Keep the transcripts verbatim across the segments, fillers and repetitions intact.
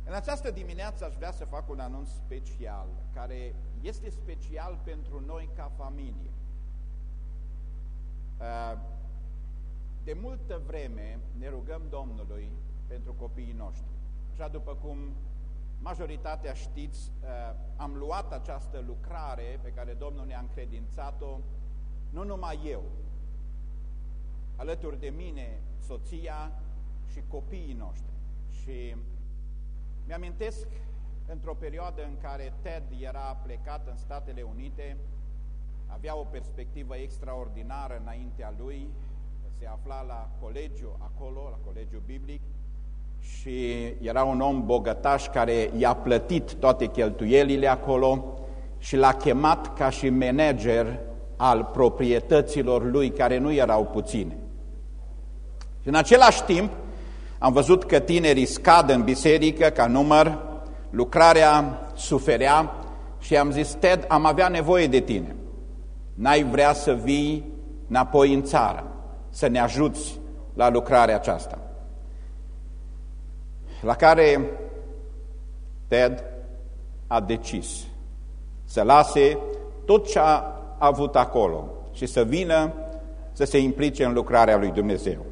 În această dimineață aș vrea să fac un anunț special, care este special pentru noi ca familie. De multă vreme ne rugăm Domnului pentru copiii noștri. Așa după cum majoritatea știți, am luat această lucrare pe care Domnul ne-a încredințat-o, nu numai eu, alături de mine, soția și copiii noștri. Și mi-amintesc într-o perioadă în care Ted era plecat în Statele Unite, avea o perspectivă extraordinară înaintea lui, se afla la colegiu acolo, la colegiu biblic, și era un om bogătaș care i-a plătit toate cheltuielile acolo și l-a chemat ca și manager al proprietăților lui, care nu erau puține. Și în același timp am văzut că tinerii scad în biserică ca număr, lucrarea suferea și am zis: Ted, am avea nevoie de tine. N-ai vrea să vii înapoi în țară, să ne ajuți la lucrarea aceasta? La care Ted a decis să lase tot ce a avut acolo și să vină să se implice în lucrarea lui Dumnezeu.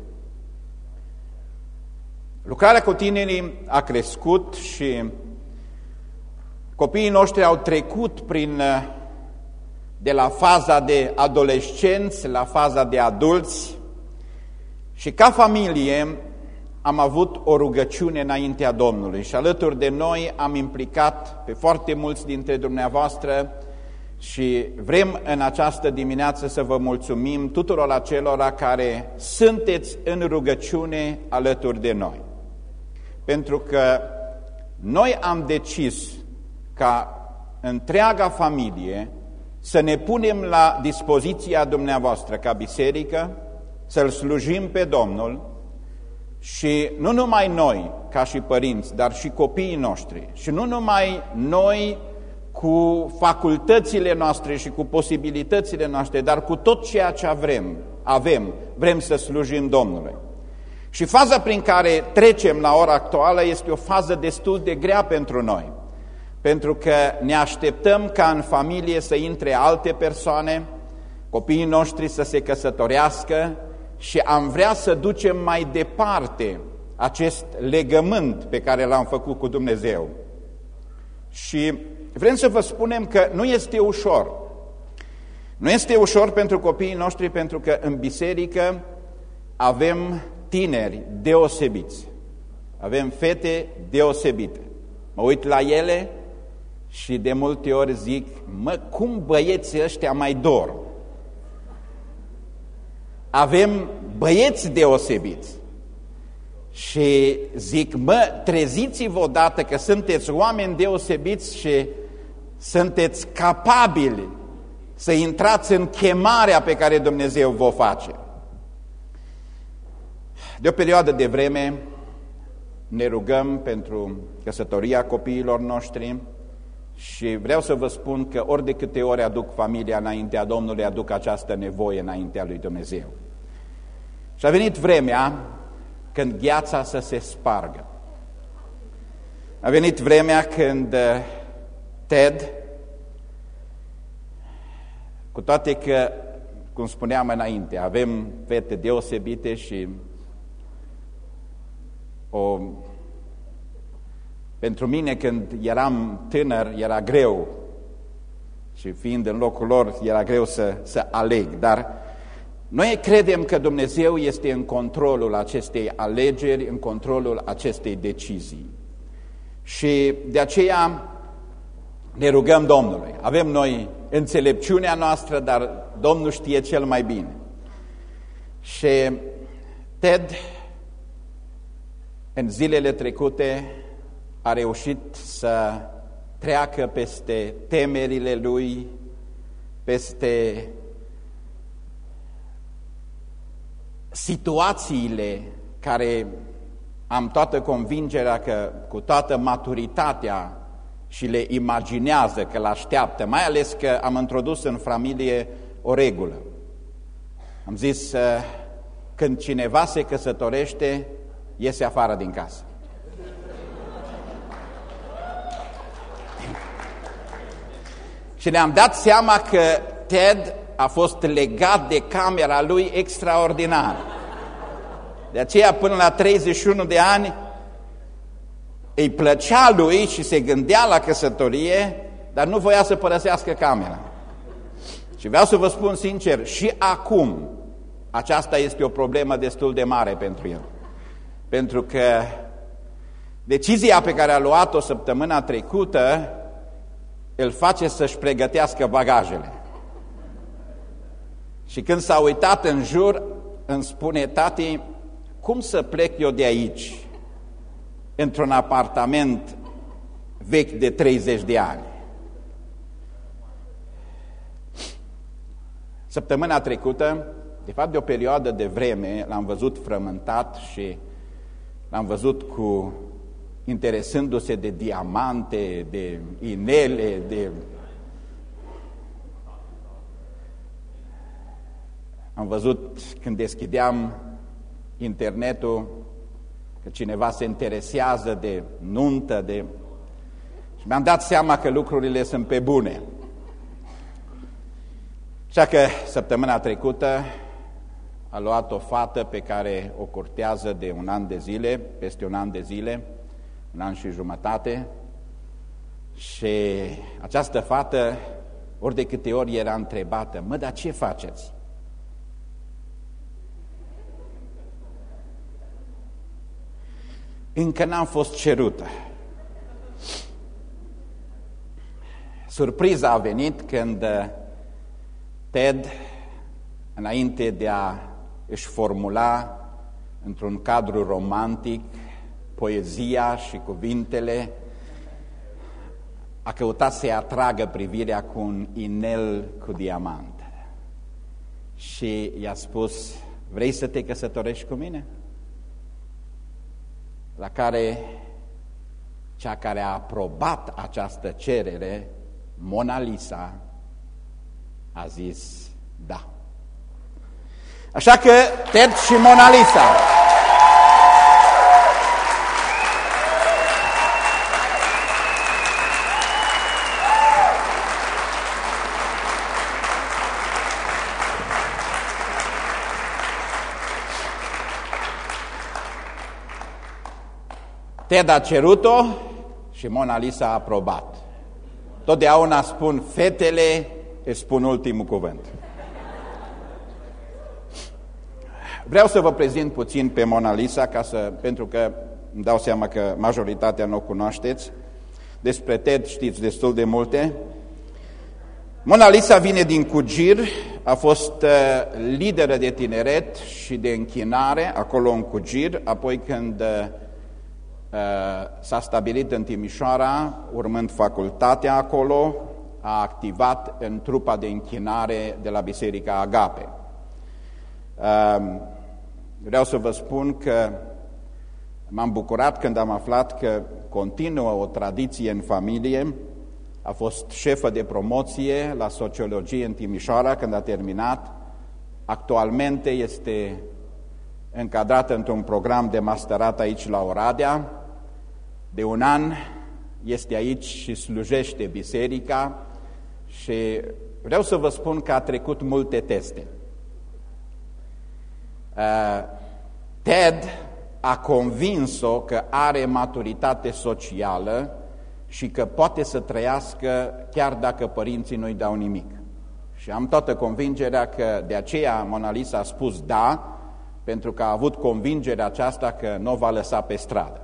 Lucrarea cu tinerii a crescut și copiii noștri au trecut prin, de la faza de adolescenți la faza de adulți și ca familie am avut o rugăciune înaintea Domnului și alături de noi am implicat pe foarte mulți dintre dumneavoastră și vrem în această dimineață să vă mulțumim tuturor acelora care sunteți în rugăciune alături de noi. Pentru că noi am decis ca întreaga familie să ne punem la dispoziția dumneavoastră ca biserică, să-L slujim pe Domnul și nu numai noi ca și părinți, dar și copiii noștri și nu numai noi cu facultățile noastre și cu posibilitățile noastre, dar cu tot ceea ce vrem, avem, vrem să slujim Domnului. Și faza prin care trecem la ora actuală este o fază destul de grea pentru noi, pentru că ne așteptăm ca în familie să intre alte persoane, copiii noștri să se căsătorească și am vrea să ducem mai departe acest legământ pe care l-am făcut cu Dumnezeu. Și vrem să vă spunem că nu este ușor. Nu este ușor pentru copiii noștri, pentru că în biserică avem tineri deosebiți, avem fete deosebite. Mă uit la ele și de multe ori zic: mă, cum băieții ăștia mai dorm? Avem băieți deosebiți și zic: mă, treziți-vă odată că sunteți oameni deosebiți și sunteți capabili să intrați în chemarea pe care Dumnezeu vă face. De o perioadă de vreme ne rugăm pentru căsătoria copiilor noștri și vreau să vă spun că ori de câte ori aduc familia înaintea Domnului, aduc această nevoie înaintea lui Dumnezeu. Și a venit vremea când gheața să se spargă. A venit vremea când Ted, cu toate că, cum spuneam înainte, avem fete deosebite și o, pentru mine când eram tânăr era greu și fiind în locul lor era greu să, să aleg, dar noi credem că Dumnezeu este în controlul acestei alegeri, în controlul acestei decizii și de aceea ne rugăm Domnului. Avem noi înțelepciunea noastră, dar Domnul știe cel mai bine. Și Ted, în zilele trecute, a reușit să treacă peste temerile lui, peste situațiile care am toată convingerea că cu toată maturitatea și le imaginează că l-așteaptă, mai ales că am introdus în familie o regulă. Am zis, când cineva se căsătorește, iese afară din casă. Și ne-am dat seama că Ted a fost legat de camera lui extraordinar. De aceea, până la treizeci și unu de ani, îi plăcea lui și se gândea la căsătorie, dar nu voia să părăsească camera. Și vreau să vă spun sincer, și acum aceasta este o problemă destul de mare pentru el. Pentru că decizia pe care a luat-o săptămâna trecută îl face să-și pregătească bagajele. Și când s-a uitat în jur, îmi spune: tati, cum să plec eu de aici, într-un apartament vechi de treizeci de ani? Săptămâna trecută, de fapt de o perioadă de vreme, l-am văzut frământat și l-am văzut cu interesându-se de diamante, de inele, de... Am văzut când deschideam internetul că cineva se interesează de nuntă, de... și mi-am dat seama că lucrurile sunt pe bune. Așa că săptămâna trecută a luat o fată pe care o curtează de un an de zile, peste un an de zile, un an și jumătate, și această fată, ori de câte ori era întrebată: mă, dar ce faceți? Încă n-am fost cerută. Surpriza a venit când Ted, înainte de a își formula într-un cadru romantic poezia și cuvintele, a căutat să-i atragă privirea cu un inel cu diamant. Și i-a spus: vrei să te căsătorești cu mine? La care cea care a aprobat această cerere, Mona Lisa, a zis da. Așa că Ted și Mona Lisa Ted a cerut-o și Mona Lisa a aprobat. Totdeauna spun, fetele își spun ultimul cuvânt. Vreau să vă prezint puțin pe Mona Lisa, ca să, pentru că îmi dau seama că majoritatea nu o cunoașteți. Despre Ted știți destul de multe. Mona Lisa vine din Cugir, a fost lideră de tineret și de închinare acolo în Cugir, apoi când s-a stabilit în Timișoara, urmând facultatea acolo, a activat în trupa de închinare de la Biserica Agape. Vreau să vă spun că m-am bucurat când am aflat că continuă o tradiție în familie. A fost șefă de promoție la sociologie în Timișoara când a terminat. Actualmente este încadrată într-un program de masterat aici la Oradea. De un an este aici și slujește biserica și vreau să vă spun că a trecut multe teste. Ted a convins-o că are maturitate socială și că poate să trăiască chiar dacă părinții nu-i dau nimic. Și am toată convingerea că de aceea Mona Lisa a spus da, pentru că a avut convingerea aceasta că nu o va lăsa pe stradă.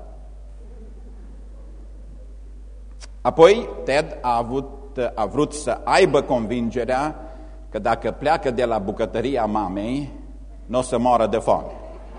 Apoi Ted a, avut, a vrut să aibă convingerea că dacă pleacă de la bucătăria mamei, nu o să moară de foame.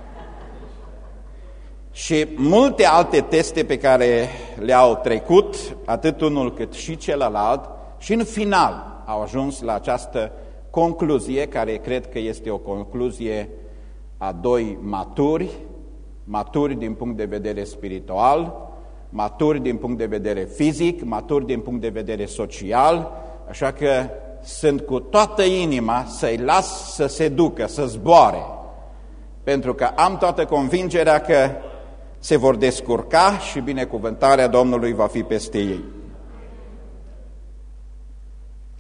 Și multe alte teste pe care le-au trecut, atât unul cât și celălalt, și în final au ajuns la această concluzie, care cred că este o concluzie a doi maturi, maturi din punct de vedere spiritual, maturi din punct de vedere fizic, maturi din punct de vedere social, așa că sunt cu toată inima să-i las să se ducă, să zboare, pentru că am toată convingerea că se vor descurca și binecuvântarea Domnului va fi peste ei.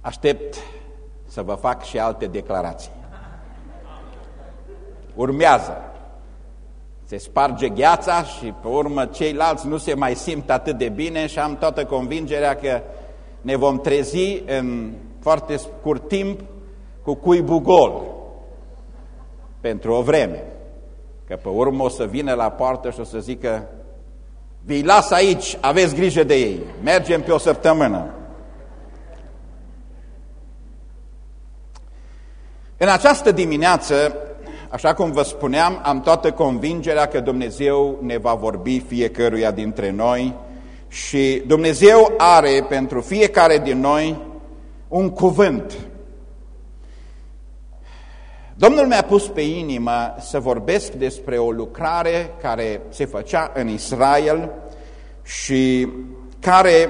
Aștept să vă fac și alte declarații. Urmează. Se sparge gheața și pe urmă ceilalți nu se mai simt atât de bine și am toată convingerea că ne vom trezi în foarte scurt timp cu cuibul gol pentru o vreme. Că pe urmă o să vină la poartă și o să zică: vi-i las aici, aveți grijă de ei, mergem pe o săptămână. În această dimineață, așa cum vă spuneam, am toată convingerea că Dumnezeu ne va vorbi fiecăruia dintre noi și Dumnezeu are pentru fiecare din noi un cuvânt. Domnul mi-a pus pe inimă să vorbesc despre o lucrare care se făcea în Israel și care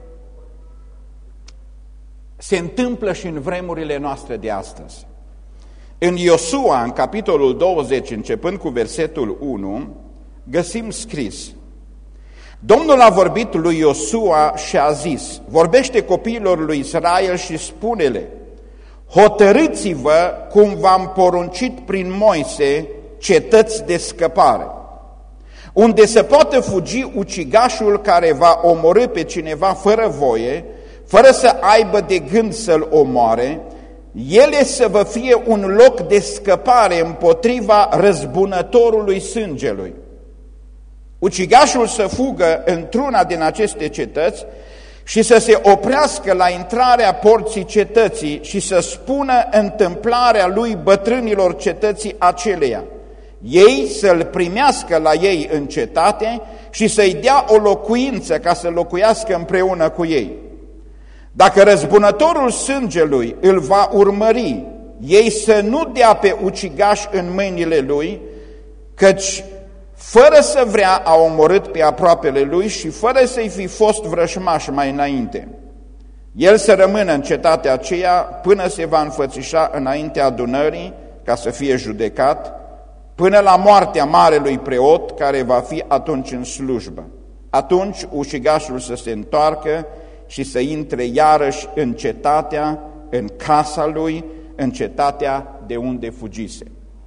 se întâmplă și în vremurile noastre de astăzi. În Iosua, în capitolul douăzeci, începând cu versetul unu, găsim scris: Domnul a vorbit lui Iosua și a zis: vorbește copiilor lui Israel și spune-le: hotărâți-vă cum v-am poruncit prin Moise cetăți de scăpare, unde se poate fugi ucigașul care va omorî pe cineva fără voie, fără să aibă de gând să-l omoare, ele să vă fie un loc de scăpare împotriva răzbunătorului sângelui. Ucigașul să fugă într-una din aceste cetăți și să se oprească la intrarea porții cetății și să spună întâmplarea lui bătrânilor cetății aceleia. Ei să-l primească la ei în cetate și să-i dea o locuință ca să locuiască împreună cu ei. Dacă răzbunătorul sângelui îl va urmări, ei să nu dea pe ucigaș în mâinile lui, căci fără să vrea a omorât pe aproapele lui și fără să-i fi fost vrășmaș mai înainte. El să rămână în cetatea aceea până se va înfățișa înaintea adunării ca să fie judecat, până la moartea marelui preot care va fi atunci în slujbă. Atunci ucigașul să se întoarcă și să intre iarăși în cetatea, în casa lui, în cetatea de unde fugise.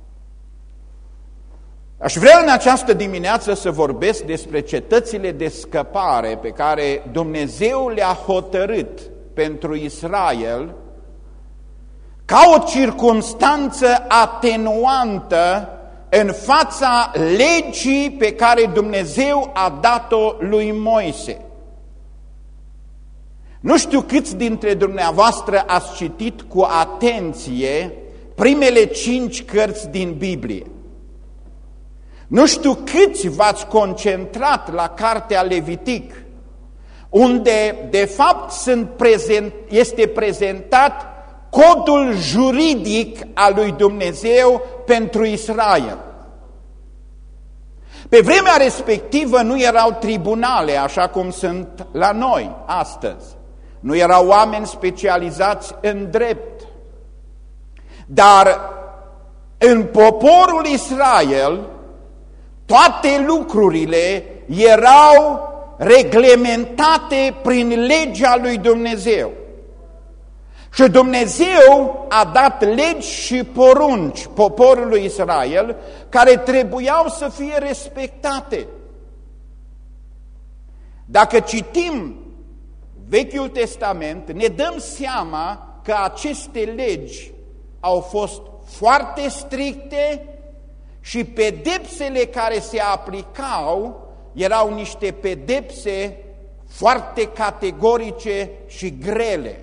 Aș vrea în această dimineață să vorbesc despre cetățile de scăpare pe care Dumnezeu le-a hotărât pentru Israel ca o circumstanță atenuantă în fața legii pe care Dumnezeu a dat-o lui Moise. Nu știu câți dintre dumneavoastră ați citit cu atenție primele cinci cărți din Biblie. Nu știu câți v-ați concentrat la cartea Levitic, unde de fapt sunt prezent, este prezentat codul juridic al lui Dumnezeu pentru Israel. Pe vremea respectivă nu erau tribunale așa cum sunt la noi astăzi. Nu erau oameni specializați în drept. Dar în poporul Israel toate lucrurile erau reglementate prin legea lui Dumnezeu. Și Dumnezeu a dat legi și porunci poporului Israel care trebuiau să fie respectate. Dacă citim Vechiul Testament, ne dăm seama că aceste legi au fost foarte stricte și pedepsele care se aplicau erau niște pedepse foarte categorice și grele.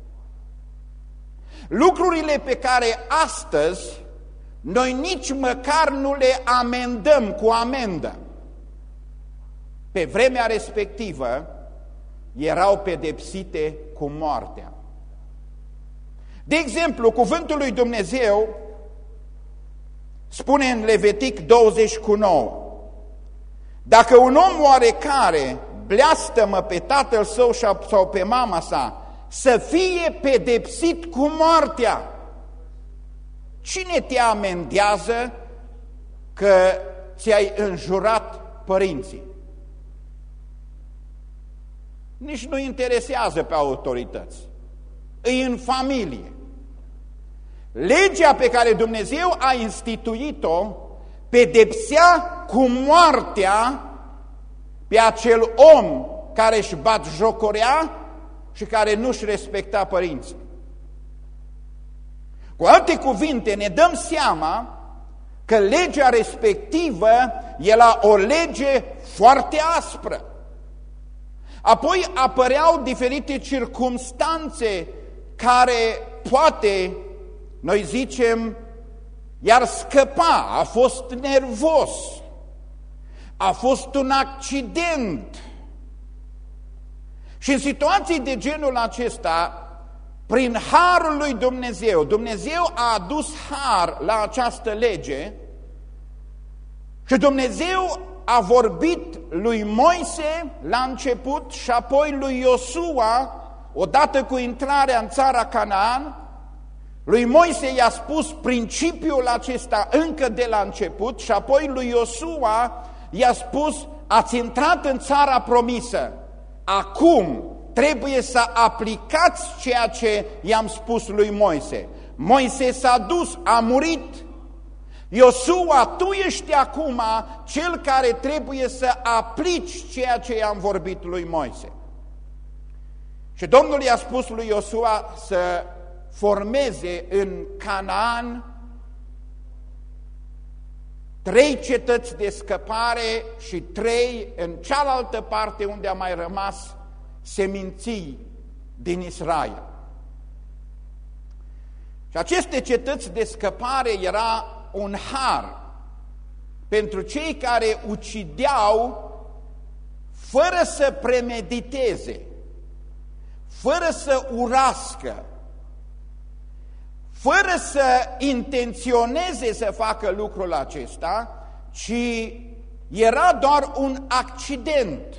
Lucrurile pe care astăzi noi nici măcar nu le amendăm cu amendă, pe vremea respectivă erau pedepsite cu moartea. De exemplu, cuvântul lui Dumnezeu spune în Levitic douăzeci cu nouă: dacă un om oarecare bleastămă pe tatăl său sau pe mama sa, să fie pedepsit cu moartea. Cine te amendează că ți-ai înjurat părinții? Nici nu interesează pe autorități. e în familie. Legea pe care Dumnezeu a instituit-o pedepsea cu moartea pe acel om care își batjocorea și care nu-și respecta părinții. Cu alte cuvinte, ne dăm seama că legea respectivă era o lege foarte aspră. Apoi apăreau diferite circumstanțe care poate, noi zicem, iar scăpa, a fost nervos, a fost un accident. Și în situații de genul acesta, prin harul lui Dumnezeu, Dumnezeu a adus har la această lege și Dumnezeu a vorbit lui Moise la început și apoi lui Iosua, odată cu intrarea în țara Canaan. Lui Moise i-a spus principiul acesta încă de la început și apoi lui Iosua i-a spus: ați intrat în țara promisă, acum trebuie să aplicați ceea ce i-am spus lui Moise. Moise s-a dus, a murit. Iosua, tu ești acum cel care trebuie să aplici ceea ce i-am vorbit lui Moise. Și Domnul i-a spus lui Iosua să formeze în Canaan trei cetăți de scăpare și trei în cealaltă parte unde a mai rămas seminții din Israel. Și aceste cetăți de scăpare era un har pentru cei care ucideau fără să premediteze, fără să urască, fără să intenționeze să facă lucrul acesta, ci era doar un accident.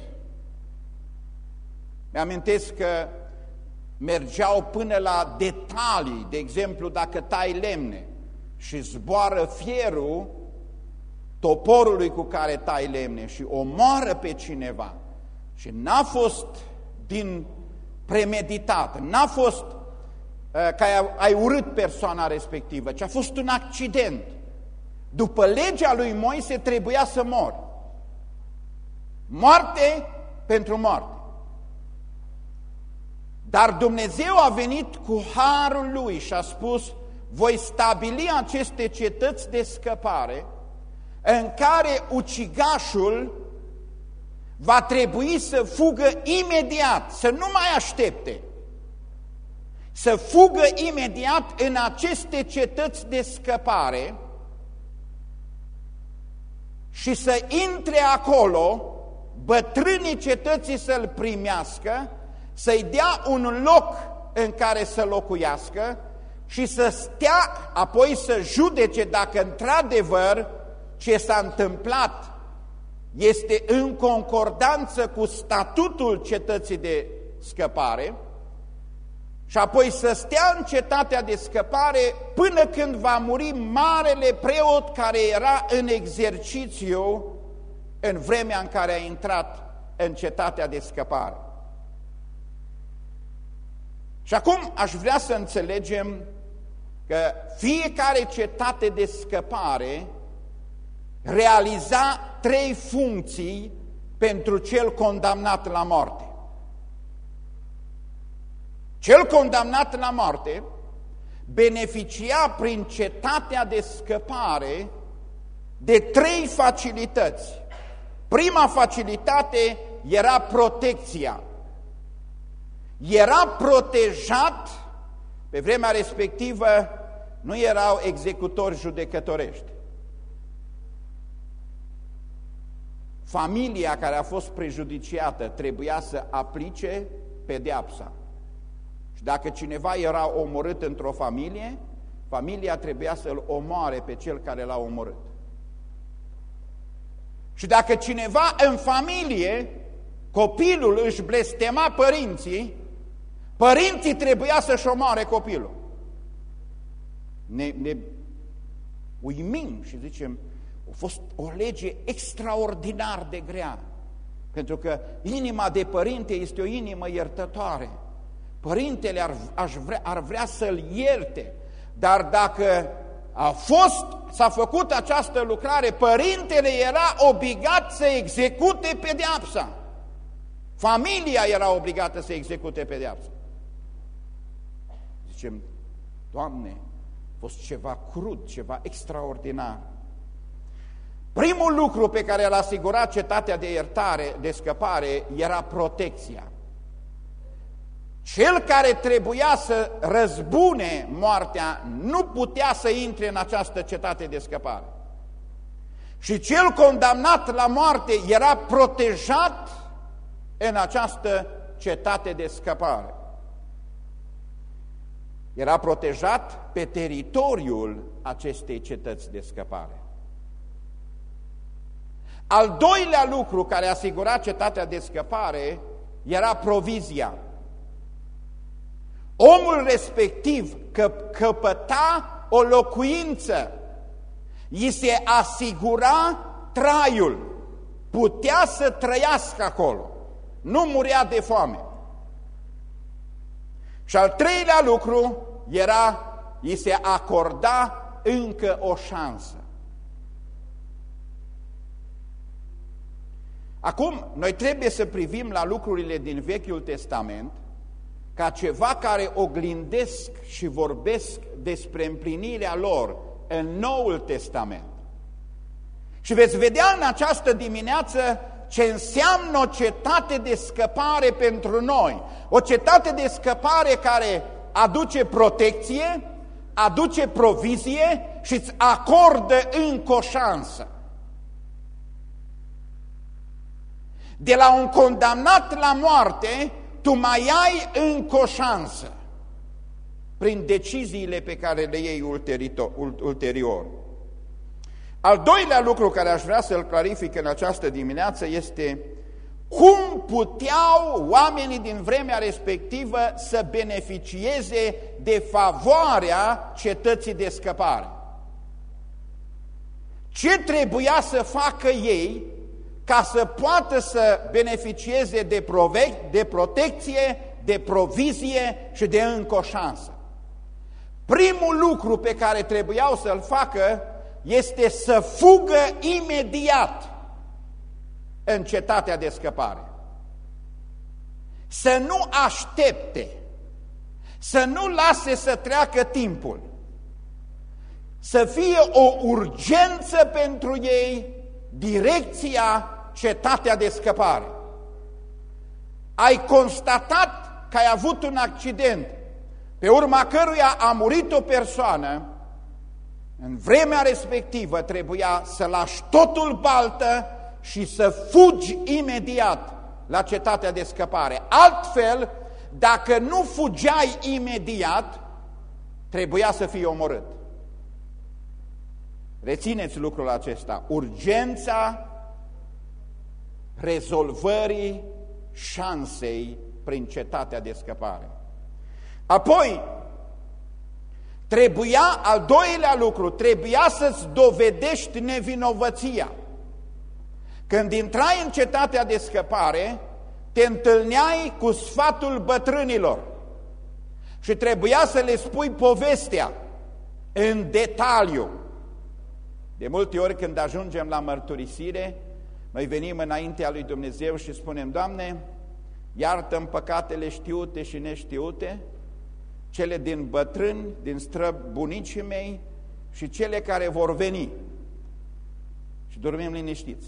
Mi-amintesc că mergeau până la detalii, de exemplu, dacă tai lemne și zboară fierul toporului cu care tai lemne și omoară pe cineva și n-a fost din premeditat, n-a fost că ai, ai urât persoana respectivă, ci a fost un accident. După legea lui Moise trebuia să mor. Moarte pentru moarte. Dar Dumnezeu a venit cu harul lui și a spus: voi stabili aceste cetăți de scăpare în care ucigașul va trebui să fugă imediat, să nu mai aștepte, să fugă imediat în aceste cetăți de scăpare și să intre acolo, bătrânii cetății să-l primească, să-i dea un loc în care să locuiască și să stea, apoi să judece dacă într-adevăr ce s-a întâmplat este în concordanță cu statutul cetății de scăpare și apoi să stea în cetatea de scăpare până când va muri marele preot care era în exercițiu în vremea în care a intrat în cetatea de scăpare. Și acum aș vrea să înțelegem că fiecare cetate de scăpare realiza trei funcții pentru cel condamnat la moarte. Cel condamnat la moarte beneficia prin cetatea de scăpare de trei facilități. Prima facilitate era protecția. Era protejat, pe vremea respectivă nu erau executori judecătorești. Familia care a fost prejudiciată trebuia să aplice pedeapsa. Și dacă cineva era omorât într-o familie, familia trebuia să-l omoare pe cel care l-a omorât. Și dacă cineva în familie, copilul își blestema părinții, părinții trebuia să-și omoare copilul. Ne, ne uimim și zicem, a fost o lege extraordinar de grea, pentru că inima de părinte este o inimă iertătoare. părintele ar, aș vrea, ar vrea să-l ierte, dar dacă a fost, s-a făcut această lucrare, părintele era obligat să execute pedeapsa. Familia era obligată să execute pedeapsa. Zicem, Doamne, a fost ceva crud, ceva extraordinar. Primul lucru pe care l-a asigurat cetatea de iertare, de scăpare, era protecția. Cel care trebuia să răzbune moartea nu putea să intre în această cetate de scăpare. Și cel condamnat la moarte era protejat în această cetate de scăpare. Era protejat pe teritoriul acestei cetăți de scăpare. Al doilea lucru care asigura cetatea de scăpare era provizia. Omul respectiv că, căpăta o locuință, îi se asigura traiul, putea să trăiască acolo, nu murea de foame. Și al treilea lucru era, îi se acorda încă o șansă. Acum, noi trebuie să privim la lucrurile din Vechiul Testament ca ceva care oglindesc și vorbesc despre împlinirea lor în Noul Testament. Și veți vedea în această dimineață ce înseamnă o cetate de scăpare pentru noi. O cetate de scăpare care aduce protecție, aduce provizie și îți acordă încă o șansă. De la un condamnat la moarte, tu mai ai încă o șansă prin deciziile pe care le iei ulterior. Al doilea lucru care aș vrea să-l clarific în această dimineață este cum puteau oamenii din vremea respectivă să beneficieze de favoarea cetății de scăpare. Ce trebuia să facă ei ca să poată să beneficieze de, prove de protecție, de provizie și de încă o șansă? Primul lucru pe care trebuiau să-l facă este să fugă imediat în cetatea de scăpare. Să nu aștepte, să nu lase să treacă timpul, să fie o urgență pentru ei, direcția cetatea de scăpare. Ai constatat că ai avut un accident, pe urma căruia a murit o persoană, în vremea respectivă trebuia să lași totul baltă și să fugi imediat la cetatea de scăpare. Altfel, dacă nu fugeai imediat, trebuia să fii omorât. Rețineți lucrul acesta, urgența rezolvării șansei prin cetatea de scăpare. Apoi, trebuia, al doilea lucru, trebuia să-ți dovedești nevinovăția. Când intrai în cetatea de scăpare, te întâlneai cu sfatul bătrânilor și trebuia să le spui povestea în detaliu. De multe ori când ajungem la mărturisire, noi venim înaintea lui Dumnezeu și spunem: Doamne, iartă-mi păcatele știute și neștiute, cele din bătrâni, din străbunicii mei și cele care vor veni. Și dormim liniștiți.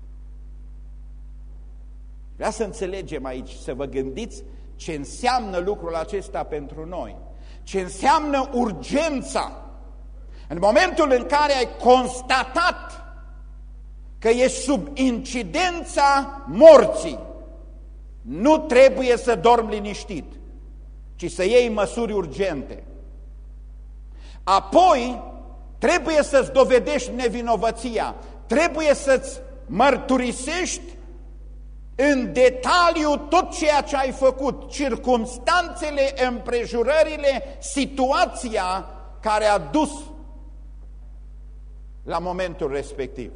Vreau să înțelegem aici, să vă gândiți ce înseamnă lucrul acesta pentru noi, ce înseamnă urgența. În momentul în care ai constatat că ești sub incidența morții, nu trebuie să dormi liniștit, ci să iei măsuri urgente. Apoi, trebuie să-ți dovedești nevinovăția, trebuie să-ți mărturisești în detaliu tot ceea ce ai făcut, circumstanțele, împrejurările, situația care a dus la momentul respectiv.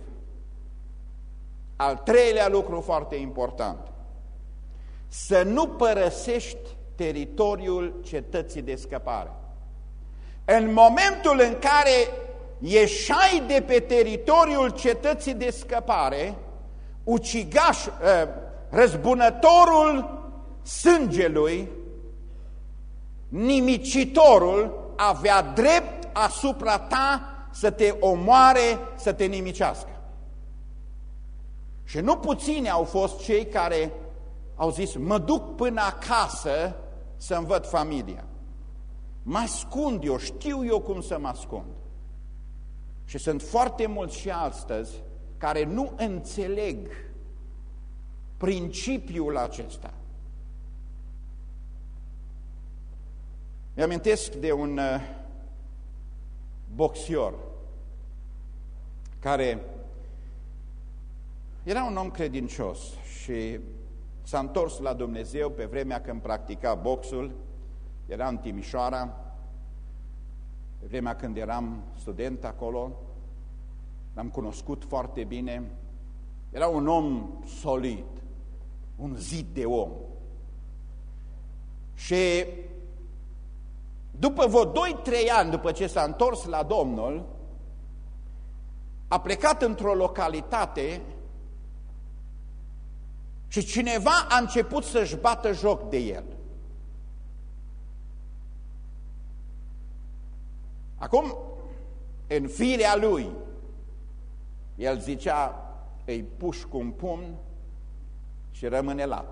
Al treilea lucru foarte important, să nu părăsești teritoriul cetății de scăpare. În momentul în care ieșai de pe teritoriul cetății de scăpare, ucigaș, răzbunătorul sângelui, nimicitorul, avea drept asupra ta să te omoare, să te nimicească. Și nu puțini au fost cei care au zis, mă duc până acasă să-mi văd familia. Mă ascund eu, știu eu cum să mă ascund. Și sunt foarte mulți și astăzi care nu înțeleg principiul acesta. Mi-amintesc de un uh, boxior care era un om credincios și s-a întors la Dumnezeu pe vremea când practica boxul. Era în Timișoara, pe vremea când eram student acolo, l-am cunoscut foarte bine. Era un om solid, un zid de om. Și după vreo doi trei ani după ce s-a întors la Domnul, a plecat într-o localitate și cineva a început să-și bată joc de el. Acum, în firea lui, el zicea, îi puși cu un pumn și rămâne lat.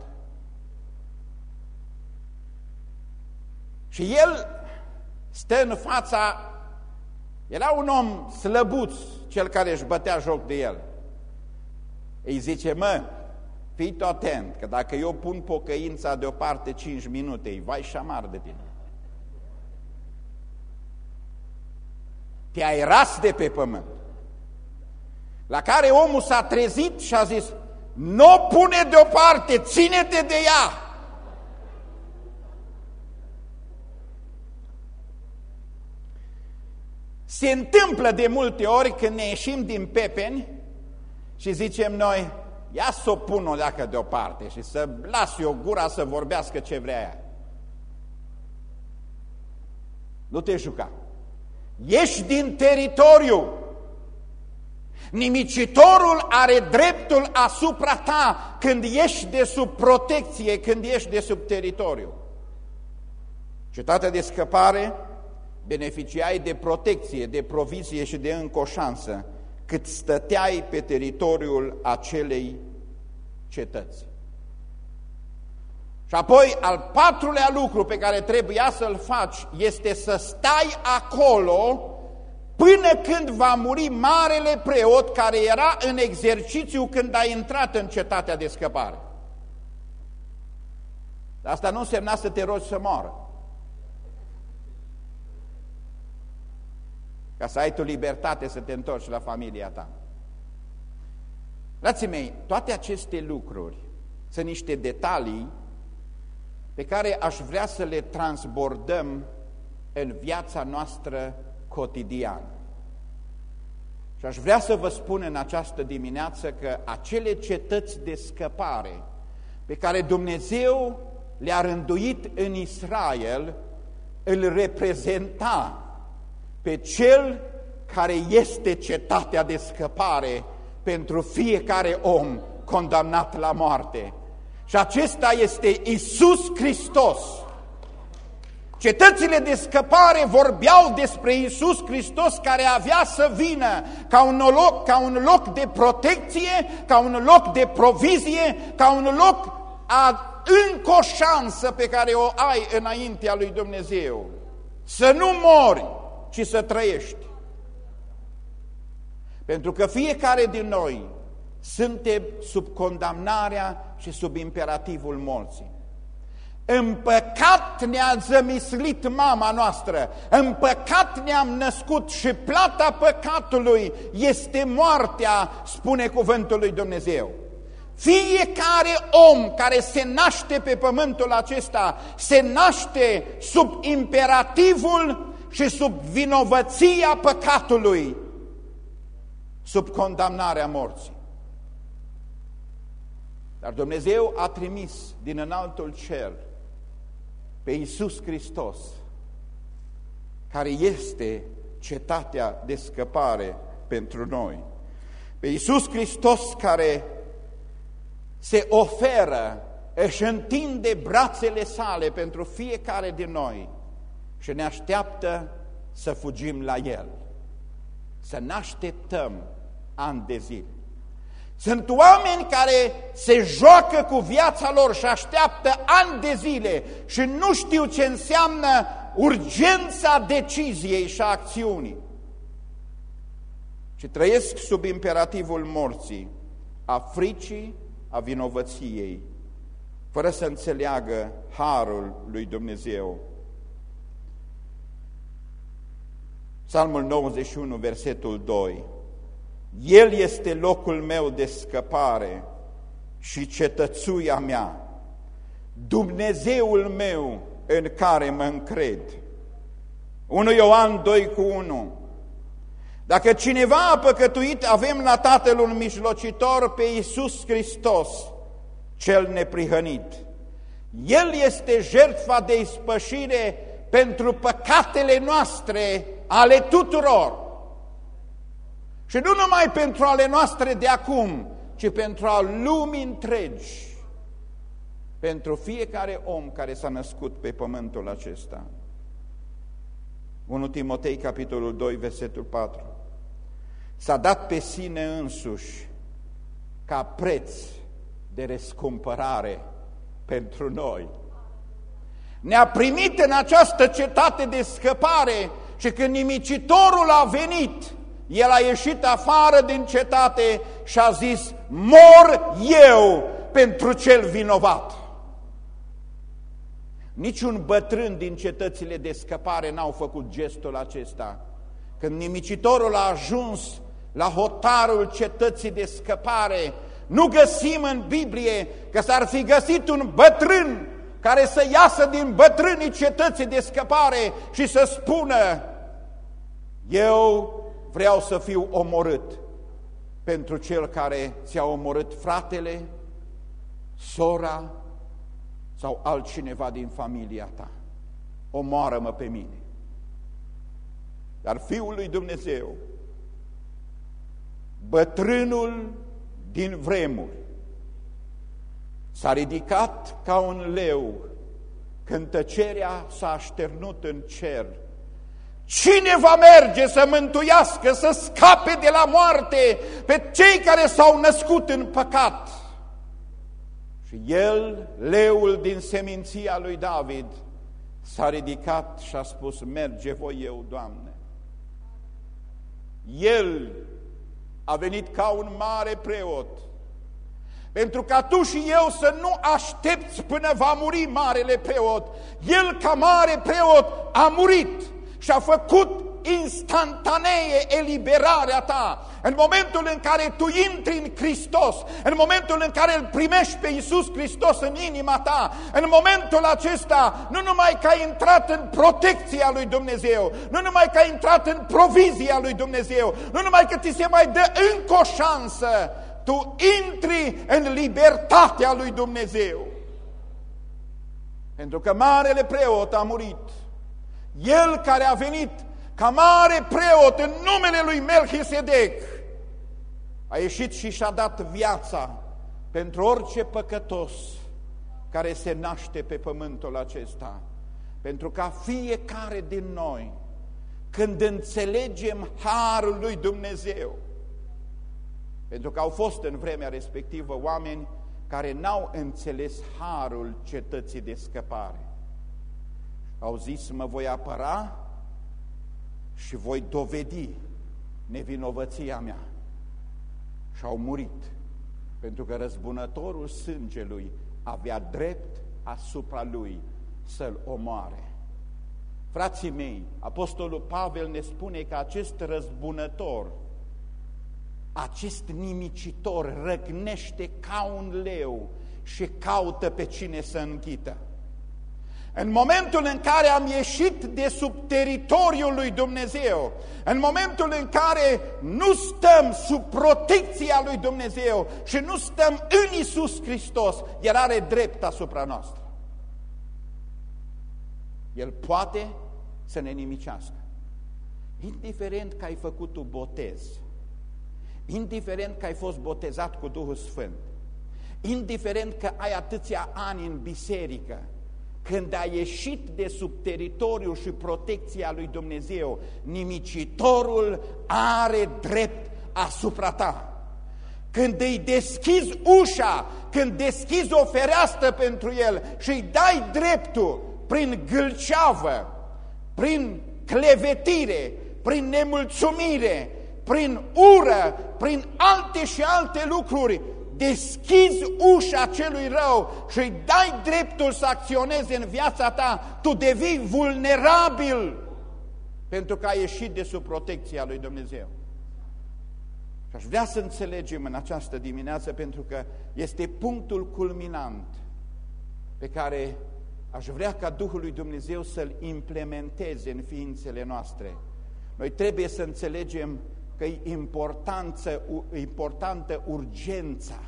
Și el stă în fața, era un om slăbuț, cel care își bătea joc de el. Îi zice, mă, fii tu atent, că dacă eu pun pocăința deoparte cinci minute, îi vai șamar de tine. Te-ai ras de pe pământ. La care omul s-a trezit și a zis, nu pune deoparte, ține-te de ea. Se întâmplă de multe ori când ne ieșim din pepeni și zicem noi, ia să o pun o leacă deoparte și să las eu gura să vorbească ce vrea ea. Nu te juca. Ieși din teritoriu. Nimicitorul are dreptul asupra ta când ești de sub protecție, când ești de sub teritoriu. Cetatea de scăpare, beneficiai de protecție, de provizie și de încă o șansă, cât stăteai pe teritoriul acelei cetăți. Și apoi, al patrulea lucru pe care trebuia să-l faci este să stai acolo până când va muri marele preot care era în exercițiu când a intrat în cetatea de scăpare. Dar asta nu însemna să te rogi să moară. Ca să ai tu libertate să te întorci la familia ta. Frații mei, toate aceste lucruri sunt niște detalii pe care aș vrea să le transbordăm în viața noastră cotidiană. Și aș vrea să vă spun în această dimineață că acele cetăți de scăpare pe care Dumnezeu le-a rânduit în Israel îl reprezenta pe cel care este cetatea de scăpare pentru fiecare om condamnat la moarte. Și acesta este Iisus Hristos. Cetățile de scăpare vorbeau despre Iisus Hristos care avea să vină ca un loc, ca un loc de protecție, ca un loc de provizie, ca un loc a încă o șansă pe care o ai înaintea lui Dumnezeu. Să nu mori, ci să trăiești. Pentru că fiecare din noi suntem sub condamnarea și sub imperativul morții. În păcat ne-a zămislit mama noastră, în păcat ne-am născut și plata păcatului este moartea, spune cuvântul lui Dumnezeu. Fiecare om care se naște pe pământul acesta se naște sub imperativul și sub vinovăția păcatului, sub condamnarea morții. Dar Dumnezeu a trimis din înaltul cer pe Iisus Hristos, care este cetatea de scăpare pentru noi. Pe Iisus Hristos care se oferă, își întinde brațele sale pentru fiecare din noi și ne așteaptă să fugim la El, să ne așteptăm ani de zile. Sunt oameni care se joacă cu viața lor și așteaptă ani de zile și nu știu ce înseamnă urgența deciziei și a acțiunii, ci trăiesc sub imperativul morții, a fricii, a vinovăției, fără să înțeleagă harul lui Dumnezeu. Psalmul nouăzeci și unu, versetul doi. El este locul meu de scăpare și cetățuia mea, Dumnezeul meu în care mă încred. unu Ioan doi cu unu. Dacă cineva a păcătuit, avem la Tatăl un mijlocitor, pe Iisus Hristos, cel neprihănit. El este jertfa de ispășire pentru păcatele noastre, ale tuturor. Și nu numai pentru ale noastre de acum, ci pentru a lumii întregi, pentru fiecare om care s-a născut pe pământul acesta. unu Timotei, capitolul doi, versetul patru. S-a dat pe sine însuși ca preț de răscumpărare pentru noi. Ne-a primit în această cetate de scăpare și când nimicitorul a venit, el a ieșit afară din cetate și a zis: mor eu pentru cel vinovat. Niciun bătrân din cetățile de scăpare n-au făcut gestul acesta. Când nimicitorul a ajuns la hotarul cetății de scăpare, nu găsim în Biblie că s-ar fi găsit un bătrân care să iasă din bătrânii cetății de scăpare și să spună: eu vreau să fiu omorât pentru cel care ți-a omorât fratele, sora sau altcineva din familia ta. Omoară-mă pe mine. Dar Fiul lui Dumnezeu, bătrânul din vremuri, s-a ridicat ca un leu când tăcerea s-a așternut în cer. Cine va merge să mântuiască, să scape de la moarte pe cei care s-au născut în păcat? Și el, leul din seminția lui David, s-a ridicat și a spus: merge voi eu, Doamne. El a venit ca un mare preot, pentru ca tu și eu să nu aștepți până va muri marele preot. El, ca mare preot, a murit și a făcut instantanee eliberarea ta. În momentul în care tu intri în Hristos, în momentul în care îl primești pe Iisus Hristos în inima ta, în momentul acesta, nu numai că ai intrat în protecția lui Dumnezeu, nu numai că ai intrat în provizia lui Dumnezeu, nu numai că ți se mai dă încă o șansă, tu intri în libertatea lui Dumnezeu. Pentru că marele preot a murit. El care a venit ca mare preot în numele lui Melchisedec a ieșit și și-a dat viața pentru orice păcătos care se naște pe pământul acesta. Pentru ca fiecare din noi, când înțelegem harul lui Dumnezeu, pentru că au fost în vremea respectivă oameni care n-au înțeles harul cetății de scăpare. Au zis: mă voi apăra și voi dovedi nevinovăția mea. Și au murit, pentru că răzbunătorul sângelui avea drept asupra lui să-l omoare. Frații mei, Apostolul Pavel ne spune că acest răzbunător, acest nimicitor, răgnește ca un leu și caută pe cine să înghită. În momentul în care am ieșit de sub teritoriul lui Dumnezeu, în momentul în care nu stăm sub protecția lui Dumnezeu și nu stăm în Iisus Hristos, El are drept asupra noastră. El poate să ne nimicească. Indiferent că ai făcut tu botez, indiferent că ai fost botezat cu Duhul Sfânt, indiferent că ai atâția ani în biserică, când ai ieșit de sub teritoriul și protecția lui Dumnezeu, nimicitorul are drept asupra ta. Când îi deschizi ușa, când deschizi o fereastră pentru el și îi dai dreptul prin gâlceavă, prin clevetire, prin nemulțumire, prin ură, prin alte și alte lucruri, deschizi ușa celui rău și îi dai dreptul să acționeze în viața ta, tu devii vulnerabil pentru că ai ieșit de sub protecția lui Dumnezeu. Și aș vrea să înțelegem în această dimineață, pentru că este punctul culminant pe care aș vrea ca Duhul lui Dumnezeu să-l implementeze în ființele noastre. Noi trebuie să înțelegem că e importantă urgența.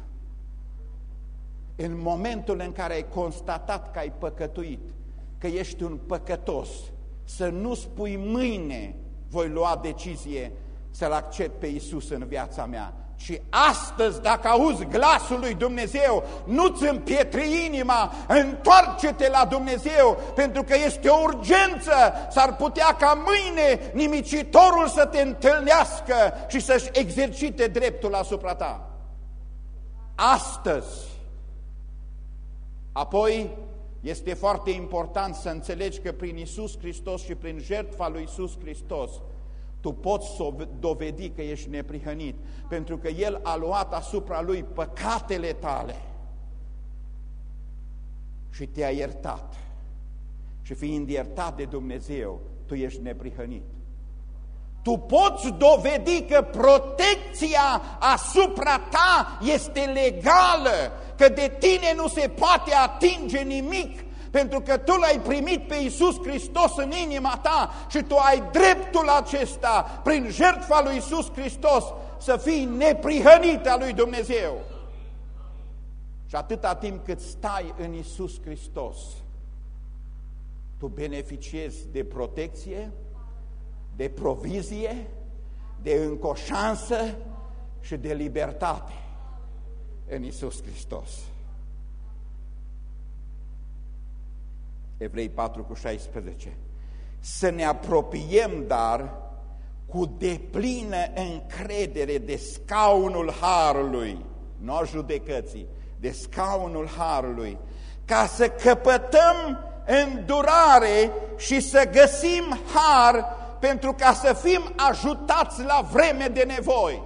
În momentul în care ai constatat că ai păcătuit, că ești un păcătos, să nu spui mâine voi lua decizie să-L accept pe Iisus în viața mea, ci astăzi, dacă auzi glasul lui Dumnezeu, nu-ți împietri inima, întoarce-te la Dumnezeu, pentru că este o urgență. S-ar putea ca mâine nimicitorul să te întâlnească și să-și exercite dreptul asupra ta. Astăzi. Apoi, este foarte important să înțelegi că prin Iisus Hristos și prin jertfa lui Iisus Hristos, tu poți dovedi că ești neprihănit, pentru că El a luat asupra Lui păcatele tale și te-a iertat. Și fiind iertat de Dumnezeu, tu ești neprihănit. Tu poți dovedi că protecția asupra ta este legală, că de tine nu se poate atinge nimic, pentru că tu l-ai primit pe Iisus Hristos în inima ta și tu ai dreptul acesta, prin jertfa lui Iisus Hristos, să fii neprihănit al lui Dumnezeu. Și atâta timp cât stai în Iisus Hristos, tu beneficiezi de protecție, de provizie, de încă o șansă și de libertate în Iisus Hristos. Evrei patru cu șaisprezece. Să ne apropiem, dar, cu deplină încredere de scaunul Harului, nu a judecății, de scaunul Harului, ca să căpătăm îndurare și să găsim har, pentru ca să fim ajutați la vreme de nevoi.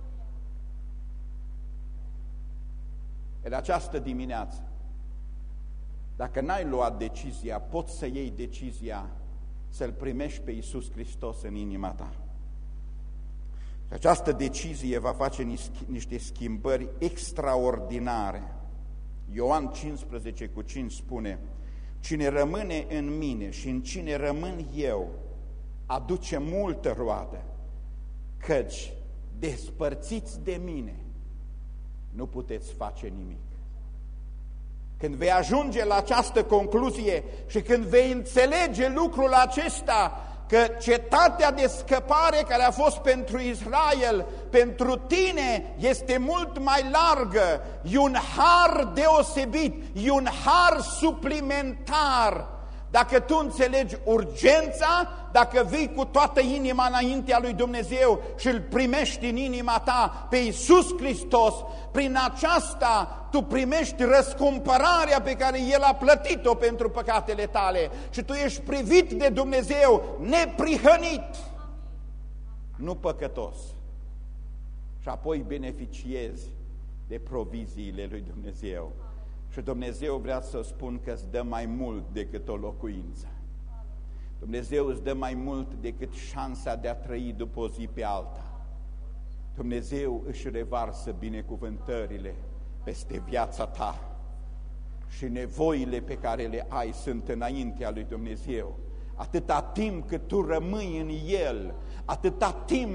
În această dimineață, dacă n-ai luat decizia, poți să iei decizia să-L primești pe Iisus Hristos în inima ta. Și această decizie va face niște schimbări extraordinare. Ioan cincisprezece cu cinci spune: cine rămâne în mine și în cine rămân eu, aduce multă roadă, căci despărțiți de mine nu puteți face nimic. Când vei ajunge la această concluzie și când vei înțelege lucrul acesta, că cetatea de scăpare care a fost pentru Israel, pentru tine este mult mai largă, e un har deosebit, e un har suplimentar. Dacă tu înțelegi urgența, dacă vii cu toată inima înaintea lui Dumnezeu și îl primești în inima ta pe Iisus Hristos, prin aceasta tu primești răscumpărarea pe care El a plătit-o pentru păcatele tale și tu ești privit de Dumnezeu neprihănit, nu păcătos. Și apoi beneficiezi de proviziile lui Dumnezeu. Și Dumnezeu vrea să spun că îți dă mai mult decât o locuință. Dumnezeu îți dă mai mult decât șansa de a trăi după o zi pe alta. Dumnezeu își revarsă binecuvântările peste viața ta și nevoile pe care le ai sunt înaintea lui Dumnezeu. Atâta timp cât tu rămâi în El, atâta timp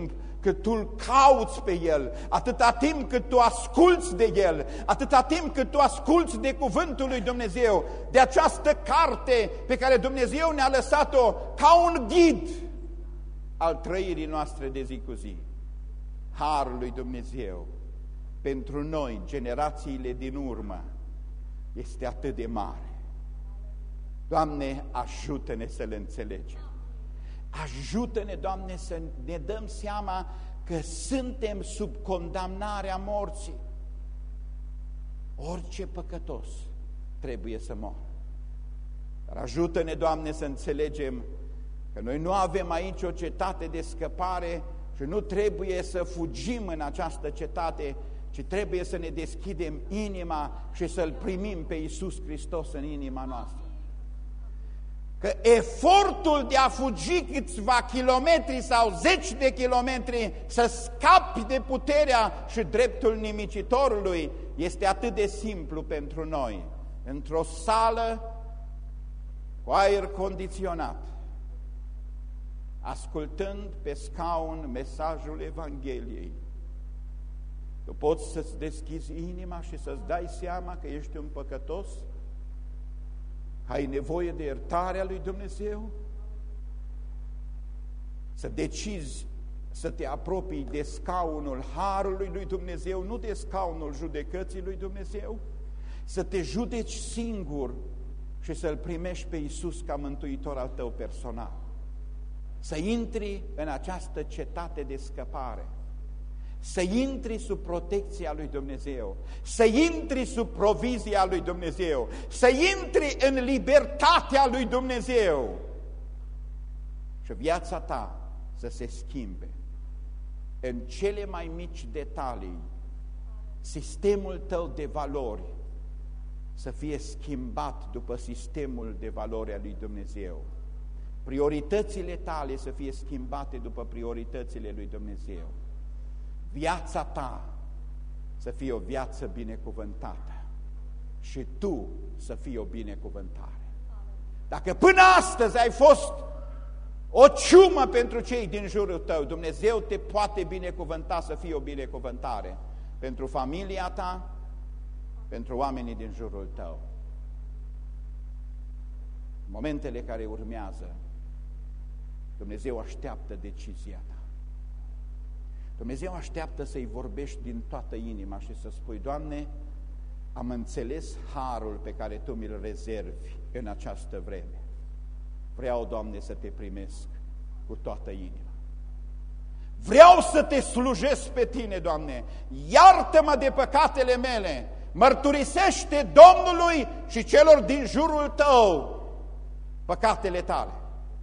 cât Tu îl cauți pe El, atâta timp cât Tu asculți de El, atâta timp cât Tu asculți de Cuvântul lui Dumnezeu, de această carte pe care Dumnezeu ne-a lăsat-o ca un ghid al trăirii noastre de zi cu zi. Harul lui Dumnezeu pentru noi, generațiile din urmă, este atât de mare. Doamne, ajută-ne să-L înțelegem. Ajută-ne, Doamne, să ne dăm seama că suntem sub condamnarea morții. Orice păcătos trebuie să moară. Dar ajută-ne, Doamne, să înțelegem că noi nu avem aici o cetate de scăpare și nu trebuie să fugim în această cetate, ci trebuie să ne deschidem inima și să-L primim pe Iisus Hristos în inima noastră. Că efortul de a fugi câțiva kilometri sau zeci de kilometri să scapi de puterea și dreptul nimicitorului este atât de simplu pentru noi. Într-o sală cu aer condiționat, ascultând pe scaun mesajul Evangheliei, tu poți să-ți deschizi inima și să-ți dai seama că ești un păcătos, ai nevoie de iertarea lui Dumnezeu, să decizi să te apropii de scaunul harului lui Dumnezeu, nu de scaunul judecății lui Dumnezeu, să te judeci singur și să-L primești pe Iisus ca mântuitor al tău personal, să intri în această cetate de scăpare, să intri sub protecția lui Dumnezeu, să intri sub provizia lui Dumnezeu, să intri în libertatea lui Dumnezeu și viața ta să se schimbe în cele mai mici detalii, sistemul tău de valori să fie schimbat după sistemul de valori al lui Dumnezeu, prioritățile tale să fie schimbate după prioritățile lui Dumnezeu, viața ta să fie o viață binecuvântată și tu să fii o binecuvântare. Dacă până astăzi ai fost o ciumă pentru cei din jurul tău, Dumnezeu te poate binecuvânta să fii o binecuvântare pentru familia ta, pentru oamenii din jurul tău. În momentele care urmează, Dumnezeu așteaptă decizia ta. Dumnezeu așteaptă să-i vorbești din toată inima și să spui: Doamne, am înțeles harul pe care Tu mi-l rezervi în această vreme. Vreau, Doamne, să Te primesc cu toată inima. Vreau să Te slujesc pe Tine, Doamne. Iartă-mă de păcatele mele. Mărturisește Domnului și celor din jurul Tău păcatele Tale.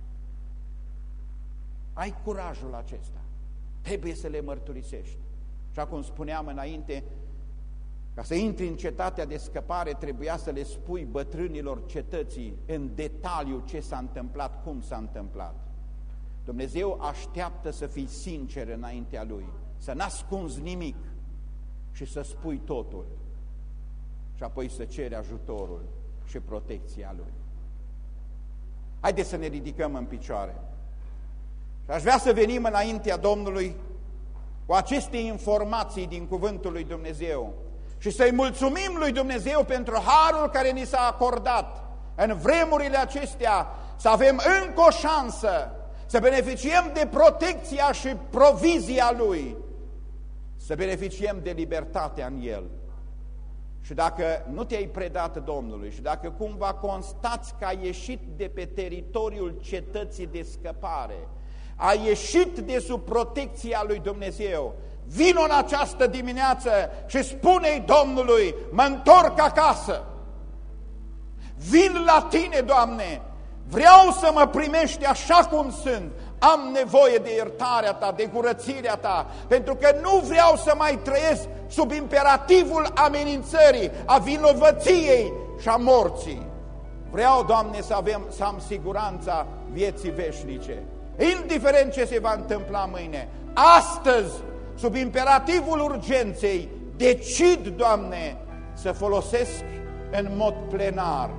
Ai curajul acesta. Trebuie să le mărturisești. Și cum spuneam înainte, ca să intri în cetatea de scăpare, trebuia să le spui bătrânilor cetății în detaliu ce s-a întâmplat, cum s-a întâmplat. Dumnezeu așteaptă să fii sincer înaintea Lui, să n-ascunzi nimic și să spui totul și apoi să ceri ajutorul și protecția Lui. Haideți să ne ridicăm în picioare. Și aș vrea să venim înaintea Domnului cu aceste informații din Cuvântul lui Dumnezeu și să-i mulțumim lui Dumnezeu pentru harul care ni s-a acordat în vremurile acestea, să avem încă o șansă să beneficiem de protecția și provizia Lui, să beneficiem de libertatea în El. Și dacă nu te-ai predat Domnului și dacă cumva constați că ai ieșit de pe teritoriul cetății de scăpare, ai ieșit de sub protecția lui Dumnezeu, vino în această dimineață și spune-i Domnului: mă întorc acasă, vin la Tine, Doamne, vreau să mă primești așa cum sunt, am nevoie de iertarea Ta, de curățirea Ta, pentru că nu vreau să mai trăiesc sub imperativul amenințării, a vinovăției și a morții. Vreau, Doamne, să, avem, să am siguranța vieții veșnice. Indiferent ce se va întâmpla mâine, astăzi, sub imperativul urgenței, decid, Doamne, să folosesc în mod plenar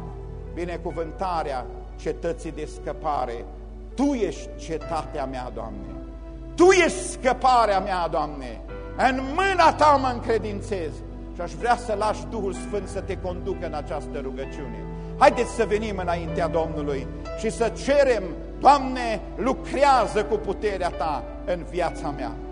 binecuvântarea cetății de scăpare. Tu ești cetatea mea, Doamne. Tu ești scăparea mea, Doamne, în mâna Ta mă încredințez și aș vrea să lași Duhul Sfânt să te conducă în această rugăciune. Haideți să venim înaintea Domnului și să cerem, Doamne, lucrează cu puterea Ta în viața mea.